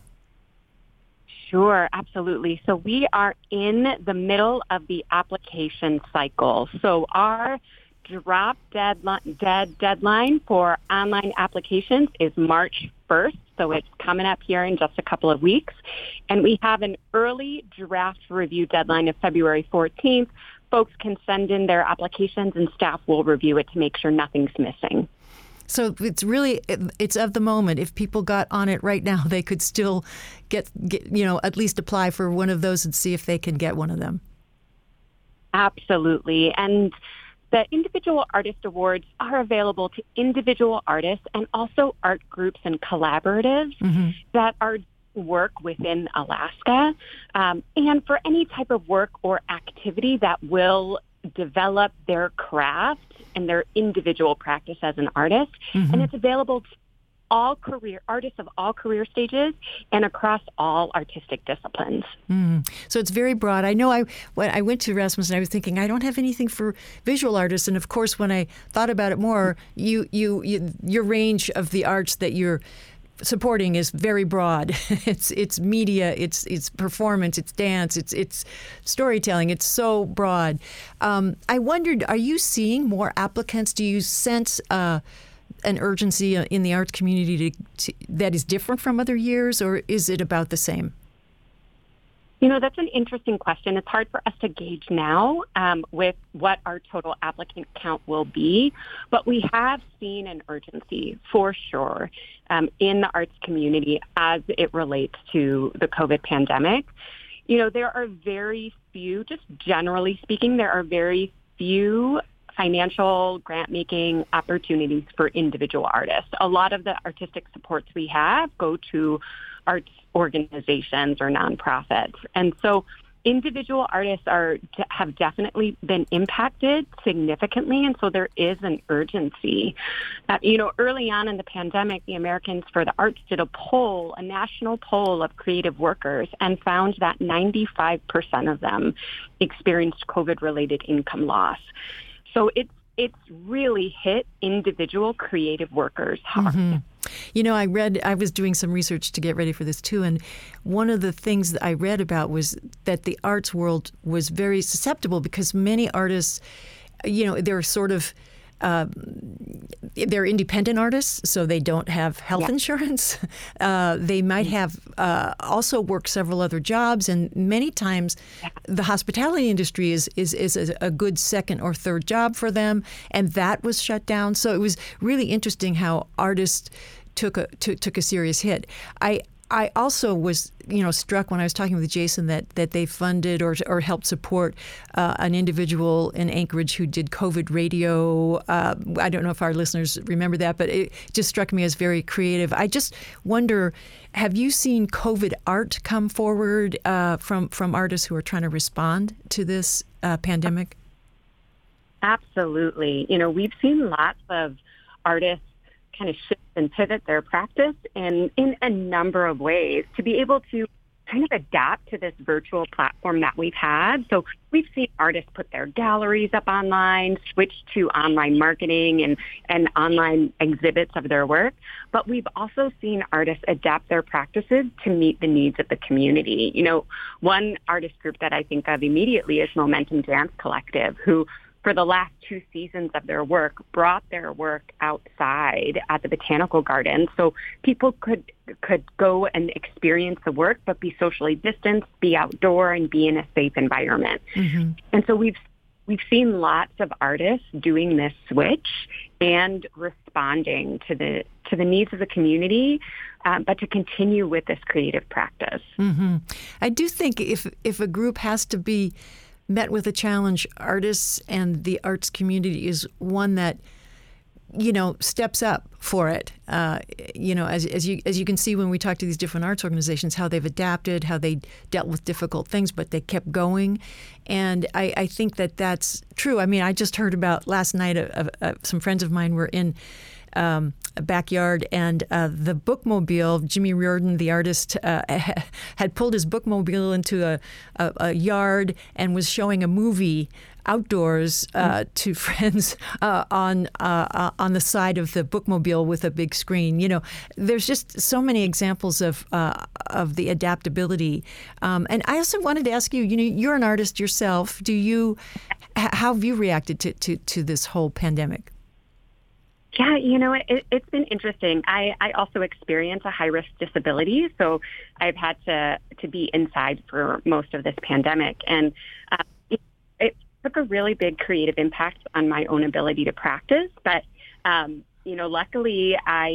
Sure, absolutely. So we are in the middle of the application cycle. So our drop deadline for online applications is March 1st. So it's coming up here in just a couple of weeks. And we have an early draft review deadline of February 14th. Folks can send in their applications and staff will review it to make sure nothing's missing. So it's of the moment. If people got on it right now, they could still get at least apply for one of those and see if they can get one of them. Absolutely. And the individual artist awards are available to individual artists and also art groups and collaboratives that are work within Alaska, and for any type of work or activity that will develop their craft and their individual practice as an artist. And it's available to all artists of all career stages and across all artistic disciplines. So it's very broad. I know when I went to Rasmussen, I was thinking I don't have anything for visual artists, and of course, when I thought about it more, your range of the arts that you're supporting is very broad. It's media, it's performance, it's dance, it's storytelling. It's so broad. I wondered, are you seeing more applicants? Do you sense an urgency in the arts community that is different from other years, or is it about the same? That's an interesting question. It's hard for us to gauge now with what our total applicant count will be, but we have seen an urgency for sure in the arts community as it relates to the COVID pandemic. There are very few, just generally speaking, there are very few financial grant-making opportunities for individual artists. A lot of the artistic supports we have go to arts organizations or nonprofits. And so individual artists have definitely been impacted significantly, and so there is an urgency. Early on in the pandemic, the Americans for the Arts did a national poll of creative workers, and found that 95% of them experienced COVID-related income loss. So it's really hit individual creative workers hard. Mm-hmm. I was doing some research to get ready for this too, and one of the things that I read about was that the arts world was very susceptible because many artists, they're sort of, they're independent artists, so they don't have health insurance. They might have also worked several other jobs, and many times the hospitality industry is a good second or third job for them, and that was shut down. So it was really interesting how artists took a serious hit. I also was, struck when I was talking with Jason that they funded or helped support an individual in Anchorage who did COVID radio. I don't know if our listeners remember that, but it just struck me as very creative. I just wonder, have you seen COVID art come forward from artists who are trying to respond to this pandemic? Absolutely. We've seen lots of artists kind of shift and pivot their practice in a number of ways to be able to kind of adapt to this virtual platform that we've had. So we've seen artists put their galleries up online, switch to online marketing and online exhibits of their work. But we've also seen artists adapt their practices to meet the needs of the community. One artist group that I think of immediately is Momentum Dance Collective, who for the last 2 seasons of their work, brought their work outside at the Botanical Garden so people could go and experience the work, but be socially distanced, be outdoor, and be in a safe environment. Mm-hmm. And so we've seen lots of artists doing this switch and responding to the needs of the community, but to continue with this creative practice. Mm-hmm. I do think if a group has to be met with a challenge, artists and the arts community is one that, steps up for it. As you can see when we talk to these different arts organizations, how they've adapted, how they dealt with difficult things, but they kept going. And I think that that's true. I mean, I just heard about last night, some friends of mine were in a backyard, and the bookmobile, Jimmy Riordan, the artist, had pulled his bookmobile into a yard and was showing a movie outdoors to friends on the side of the bookmobile with a big screen. There's just so many examples of the adaptability. And I also wanted to ask you, you're an artist yourself. How have you reacted to this whole pandemic? Yeah, it's been interesting. I also experience a high-risk disability, so I've had to be inside for most of this pandemic. And it took a really big creative impact on my own ability to practice. But, luckily,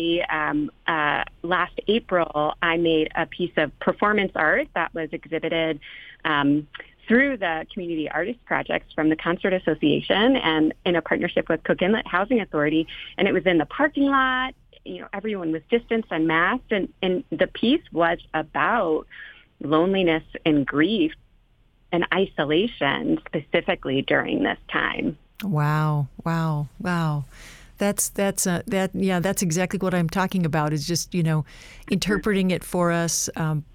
last April, I made a piece of performance art that was exhibited through the Community Artist Projects from the Concert Association and in a partnership with Cook Inlet Housing Authority. And it was in the parking lot. Everyone was distanced and masked. And the piece was about loneliness and grief and isolation specifically during this time. Wow. That's exactly what I'm talking about, is just, interpreting it for us,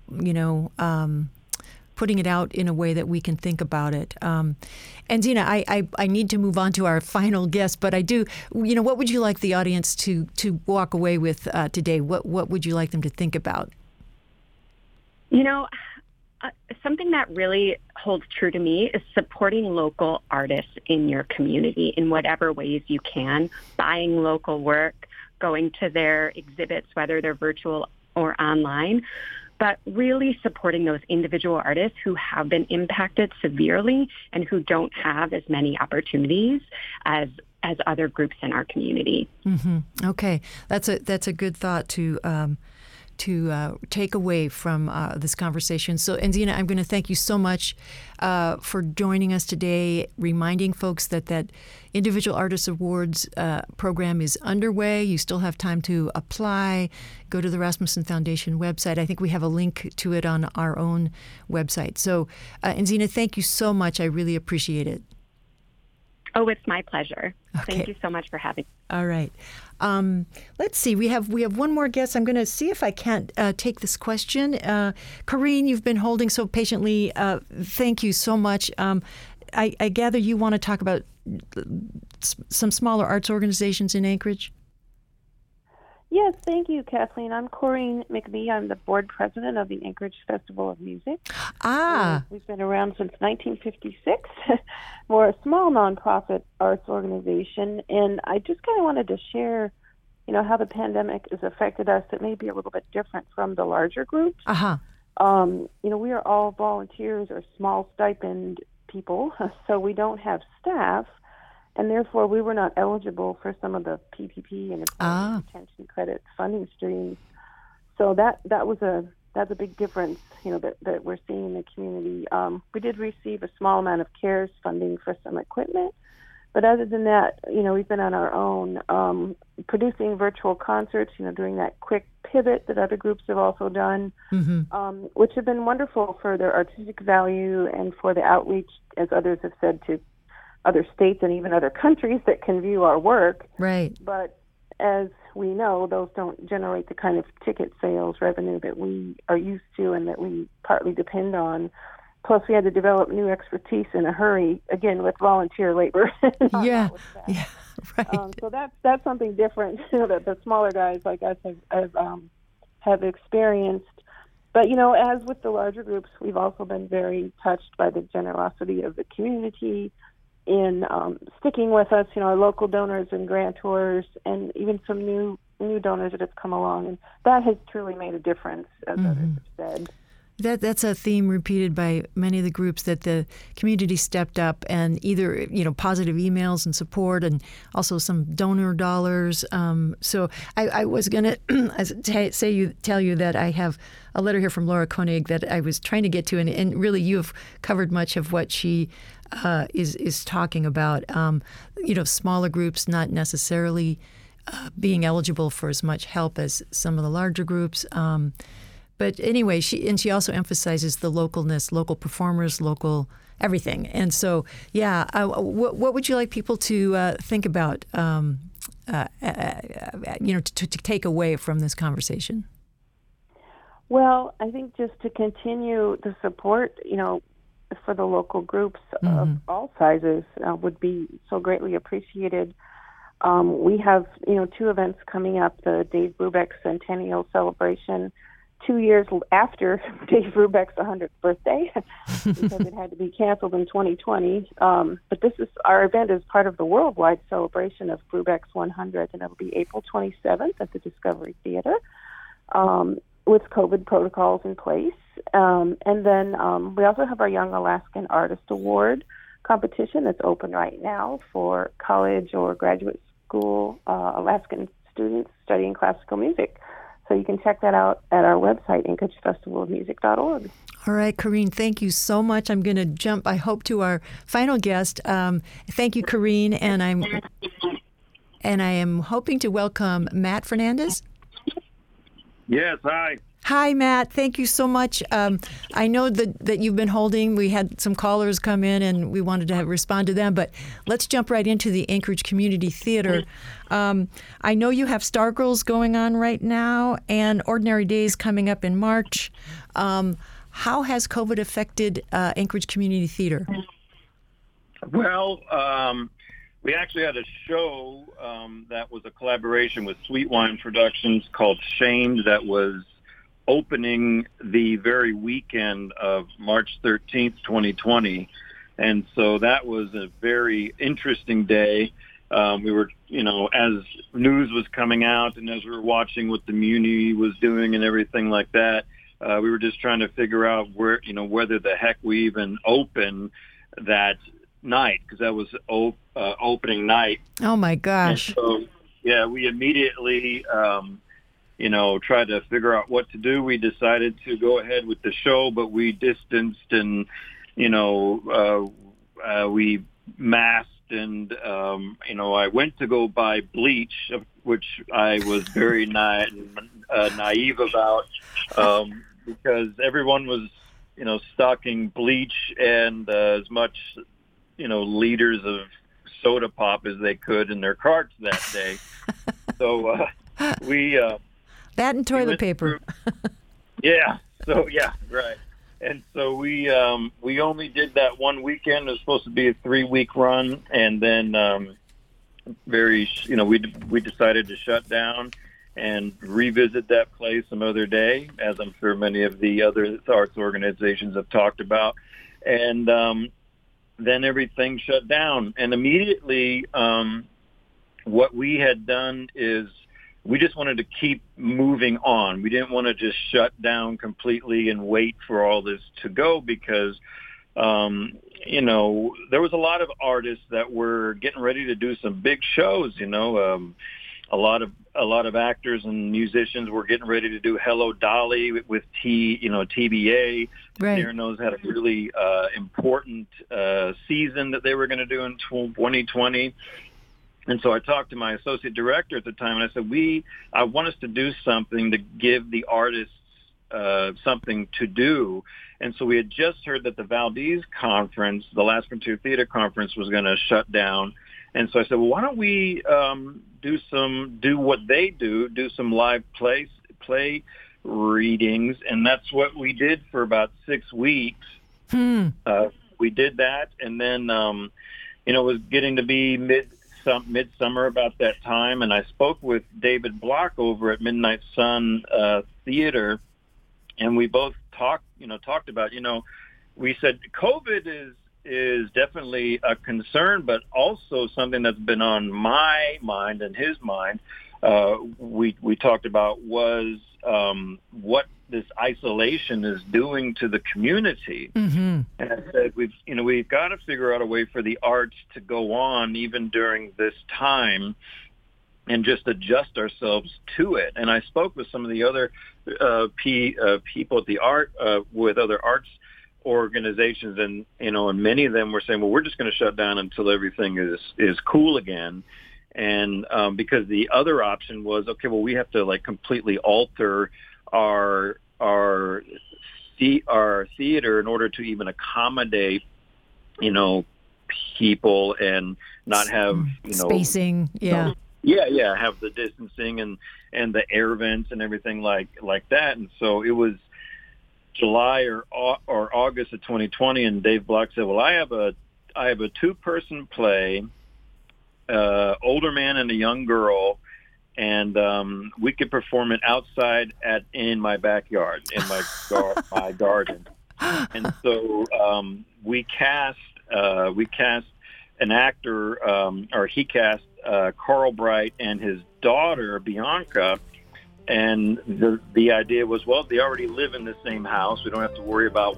putting it out in a way that we can think about it. And Zena, I need to move on to our final guest, but I do, what would you like the audience to walk away with today? What would you like them to think about? Something that really holds true to me is supporting local artists in your community in whatever ways you can, buying local work, going to their exhibits, whether they're virtual or online, but really supporting those individual artists who have been impacted severely and who don't have as many opportunities as other groups in our community. Mm-hmm. Okay, that's a good thought to take away from this conversation. So, Enzina, I'm going to thank you so much for joining us today, reminding folks that Individual Artist Awards program is underway. You still have time to apply. Go to the Rasmussen Foundation website. I think we have a link to it on our own website. So, Enzina, thank you so much. I really appreciate it. Oh, it's my pleasure. Okay. Thank you so much for having me. All right. Let's see. We have one more guest. I'm going to see if I can't take this question. Corrine, you've been holding so patiently. Thank you so much. I gather you want to talk about some smaller arts organizations in Anchorage? Yes, thank you, Kathleen. I'm Corrine McBee. I'm the board president of the Anchorage Festival of Music. We've been around since 1956. We're a small nonprofit arts organization, and I just kind of wanted to share, how the pandemic has affected us. It may be a little bit different from the larger groups. We are all volunteers or small stipend people, so we don't have staff. And therefore, we were not eligible for some of the PPP and employee retention credit funding streams. So that's a big difference, that we're seeing in the community. We did receive a small amount of CARES funding for some equipment, but other than that, we've been on our own, producing virtual concerts, doing that quick pivot that other groups have also done, which have been wonderful for their artistic value and for the outreach, as others have said, to other states and even other countries that can view our work. Right. But as we know, those don't generate the kind of ticket sales revenue that we are used to and that we partly depend on. Plus, we had to develop new expertise in a hurry, again, with volunteer labor. Yeah, right. So that's something different that the smaller guys like us have experienced. But, as with the larger groups, we've also been very touched by the generosity of the community in sticking with us, our local donors and grantors, and even some new donors that have come along. And that has truly made a difference, as others have said. That's a theme repeated by many of the groups, that the community stepped up and either, positive emails and support and also some donor dollars. So I was going to tell you that I have a letter here from Laura Koenig that I was trying to get to, and really you have covered much of what she is talking about. Smaller groups not necessarily being eligible for as much help as some of the larger groups. But anyway, she also emphasizes the localness, local performers, local everything. And so, what would you like people to think about, to take away from this conversation? Well, I think just to continue the support, for the local groups of all sizes would be so greatly appreciated. We have, 2 events coming up, the Dave Brubeck Centennial Celebration, 2 years after Dave Brubeck's 100th birthday, because it had to be canceled in 2020. But our event is part of the worldwide celebration of Brubeck's 100th, and it'll be April 27th at the Discovery Theater, with COVID protocols in place. And then we also have our Young Alaskan Artist Award competition that's open right now for college or graduate school Alaskan students studying classical music. So you can check that out at our website, AnchorageFestivalOfMusic.org. All right, Corrine, thank you so much. I'm going to jump, I hope, to our final guest. Thank you, Corrine, and I am hoping to welcome Matt Fernandez. Yes, hi. Hi, Matt. Thank you so much. I know that you've been holding. We had some callers come in, and we wanted to respond to them. But let's jump right into the Anchorage Community Theater. I know you have Stargirls going on right now and Ordinary Days coming up in March. How has COVID affected Anchorage Community Theater? Well, we actually had a show that was a collaboration with Sweet Wine Productions called Shamed that was opening the very weekend of March 13th, 2020. And so that was a very interesting day. We were, as news was coming out and as we were watching what the Muni was doing and everything like that, we were just trying to figure out whether the heck we even open that night, because that was opening night. Oh, my gosh. And so, we immediately try to figure out what to do. We decided to go ahead with the show, but we distanced and, we masked and, I went to go buy bleach, which I was very naive about, because everyone was, stocking bleach and as much, liters of soda pop as they could in their carts that day. So we... that and toilet paper. Yeah. So, yeah, right. And so we only did that one weekend. It was supposed to be a 3-week run. And then we decided to shut down and revisit that place some other day, as I'm sure many of the other arts organizations have talked about. And then everything shut down. And immediately what we had done is we just wanted to keep moving on. We didn't want to just shut down completely and wait for all this to go because, there was a lot of artists that were getting ready to do some big shows, a lot of actors and musicians were getting ready to do Hello Dolly with TBA. Right. Cyrano's had a really important season that they were going to do in 2020. And so I talked to my associate director at the time, and I said, I want us to do something to give the artists something to do. And so we had just heard that the Valdez conference, the Last Frontier Theater Conference, was going to shut down. And so I said, well, why don't we do what they do some live play readings. And that's what we did for about 6 weeks. We did that. And then, it was getting to be midsummer about that time, and I spoke with David Block over at Midnight Sun Theater, and we both talked about, we said COVID is definitely a concern, but also something that's been on my mind and his mind. We talked about was what this isolation is doing to the community. Mm-hmm. And I said, we've got to figure out a way for the arts to go on even during this time and just adjust ourselves to it. And I spoke with some of the other people at the with other arts organizations, and and many of them were saying, well, we're just going to shut down until everything is cool again. And because the other option was, okay, well, we have to completely alter our theater in order to even accommodate people and not have spacing, have the distancing and the air vents and everything like that. And so it was July or August of 2020, and Dave Block said, well, I have a 2-person play, older man and a young girl, and we could perform it outside in my backyard, in my garden. And so we cast an actor, or he cast Carl Bright and his daughter Bianca. And the idea was, well, they already live in the same house. We don't have to worry about.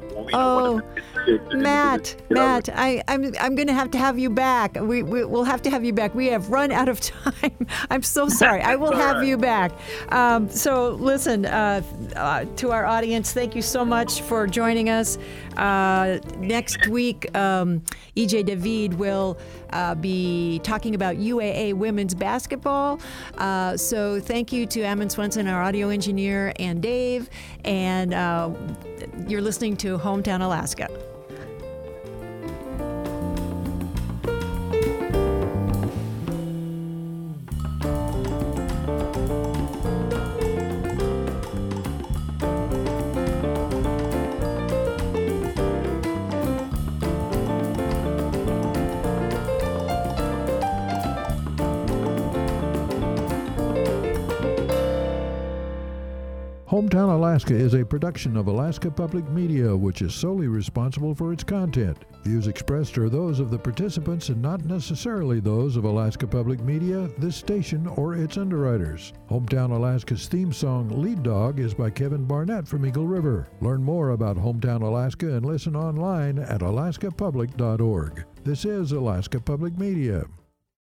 Matt, I'm going to have you back. We'll have to have you back. We have run out of time. I'm so sorry. I will have you back. So listen, to our audience, thank you so much for joining us. Next week, EJ David will be talking about UAA women's basketball. So thank you to Ammon Swenson, our audio engineer, and Dave. And you're listening to Hometown Alaska. Hometown Alaska is a production of Alaska Public Media, which is solely responsible for its content. Views expressed are those of the participants and not necessarily those of Alaska Public Media, this station, or its underwriters. Hometown Alaska's theme song, Lead Dog, is by Kevin Barnett from Eagle River. Learn more about Hometown Alaska and listen online at alaskapublic.org. This is Alaska Public Media.